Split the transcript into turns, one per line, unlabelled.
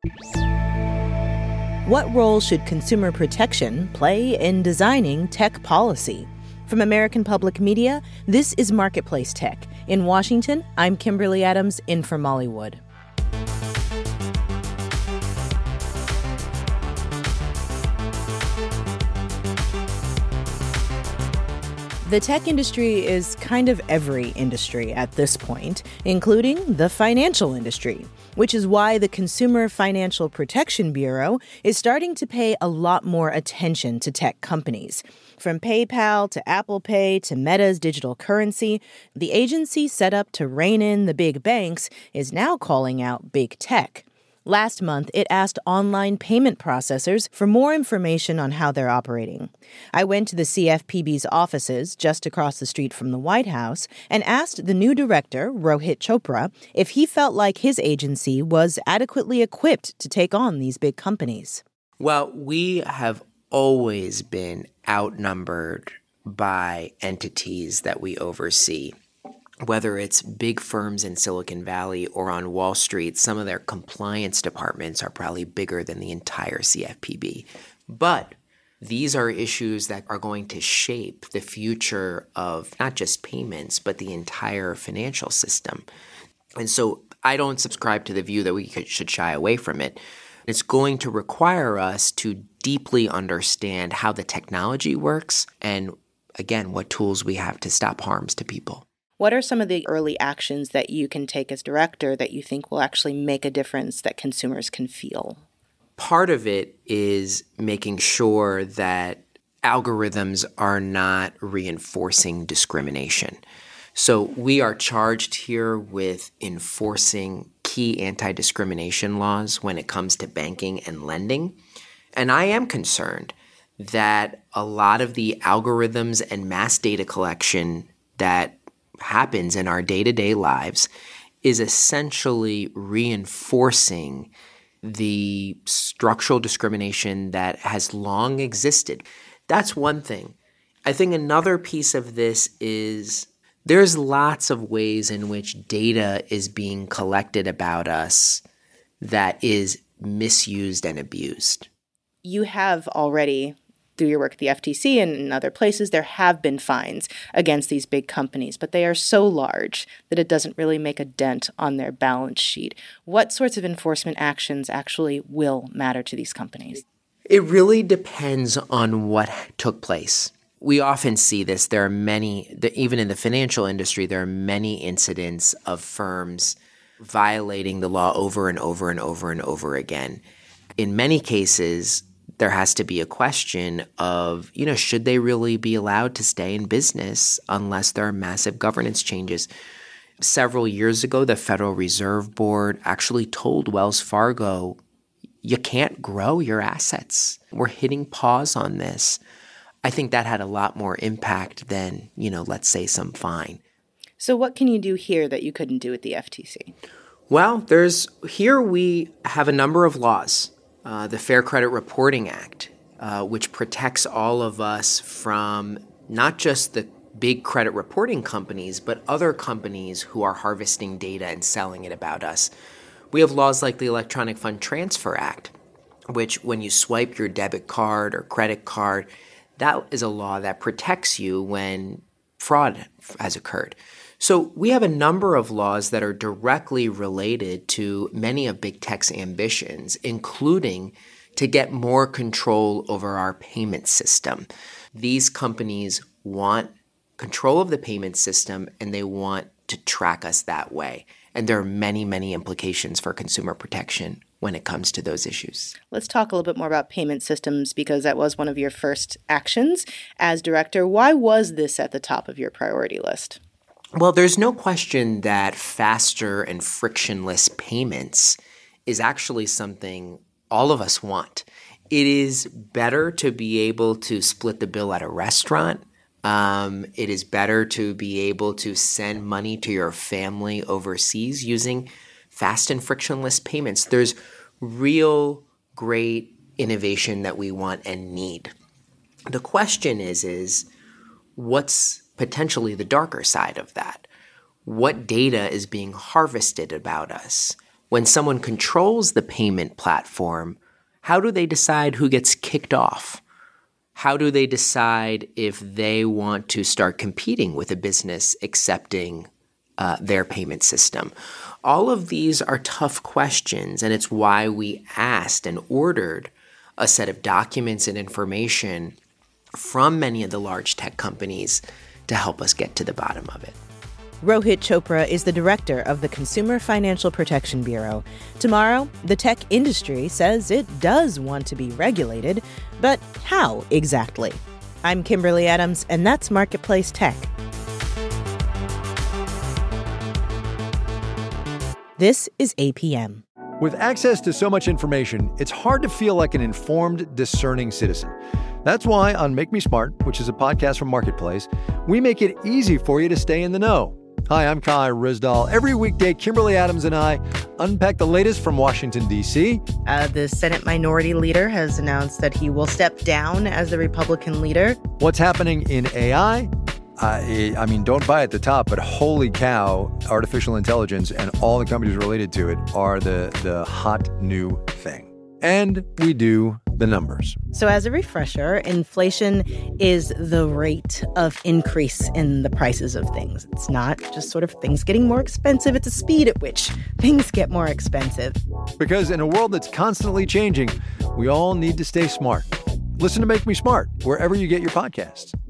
What role should consumer protection play in designing tech policy? From American Public Media, this is Marketplace Tech. In Washington, I'm Kimberly Adams, in for Molly Wood. The tech industry is kind of every industry at this point, including the financial industry, which is why the Consumer Financial Protection Bureau is starting to pay a lot more attention to tech companies. From PayPal to Apple Pay to Meta's digital currency, the agency set up to rein in the big banks is now calling out big tech. Last month, it asked online payment processors for more information on how they're operating. I went to the CFPB's offices just across the street from the White House and asked the new director, Rohit Chopra, if he felt like his agency was adequately equipped to take on these big companies.
Well, we have always been outnumbered by entities that we oversee. Whether it's big firms in Silicon Valley or on Wall Street, some of their compliance departments are probably bigger than the entire CFPB. But these are issues that are going to shape the future of not just payments, but the entire financial system. And so I don't subscribe to the view that we should shy away from it. It's going to require us to deeply understand how the technology works and, again, what tools we have to stop harms to people.
What are some of the early actions that you can take as director that you think will actually make a difference that consumers can feel?
Part of it is making sure that algorithms are not reinforcing discrimination. So we are charged here with enforcing key anti-discrimination laws when it comes to banking and lending. And I am concerned that a lot of the algorithms and mass data collection that happens in our day-to-day lives is essentially reinforcing the structural discrimination that has long existed. That's one thing. I think another piece of this is there's lots of ways in which data is being collected about us that is misused and abused.
You have already, through your work at the FTC and in other places, there have been fines against these big companies, but they are so large that it doesn't really make a dent on their balance sheet. What sorts of enforcement actions actually will matter to these companies?
It really depends on what took place. We often see this. There are many, even in the financial industry, there are many incidents of firms violating the law over and over and over and over again. In many cases, there has to be a question of, should they really be allowed to stay in business unless there are massive governance changes? Several years ago, the Federal Reserve Board actually told Wells Fargo, you can't grow your assets. We're hitting pause on this. I think that had a lot more impact than, let's say some fine.
So what can you do here that you couldn't do at the FTC?
Well, here we have a number of laws. The Fair Credit Reporting Act, which protects all of us from not just the big credit reporting companies, but other companies who are harvesting data and selling it about us. We have laws like the Electronic Fund Transfer Act, which when you swipe your debit card or credit card, that is a law that protects you when fraud has occurred. So we have a number of laws that are directly related to many of big tech's ambitions, including to get more control over our payment system. These companies want control of the payment system, and they want to track us that way. And there are many, many implications for consumer protection when it comes to those issues.
Let's talk a little bit more about payment systems, because that was one of your first actions as director. Why was this at the top of your priority list?
Well, there's no question that faster and frictionless payments is actually something all of us want. It is better to be able to split the bill at a restaurant. It is better to be able to send money to your family overseas using fast and frictionless payments. There's real great innovation that we want and need. The question is what's potentially the darker side of that? What data is being harvested about us? When someone controls the payment platform, how do they decide who gets kicked off? How do they decide if they want to start competing with a business accepting their payment system? All of these are tough questions, and it's why we asked and ordered a set of documents and information from many of the large tech companies to help us get to the bottom of it.
Rohit Chopra is the director of the Consumer Financial Protection Bureau. Tomorrow, the tech industry says it does want to be regulated, but how exactly? I'm Kimberly Adams, and that's Marketplace Tech. This is APM.
With access to so much information, it's hard to feel like an informed, discerning citizen. That's why on Make Me Smart, which is a podcast from Marketplace, we make it easy for you to stay in the know. Hi, I'm Kai Ryssdal. Every weekday, Kimberly Adams and I unpack the latest from Washington, D.C.
The Senate Minority Leader has announced that he will step down as the Republican leader.
What's happening in AI? I mean, don't buy at the top, but holy cow, artificial intelligence and all the companies related to it are the hot new thing. And we do the numbers.
So as a refresher, inflation is the rate of increase in the prices of things. It's not just sort of things getting more expensive. It's a speed at which things get more expensive.
Because in a world that's constantly changing, we all need to stay smart. Listen to Make Me Smart wherever you get your podcasts.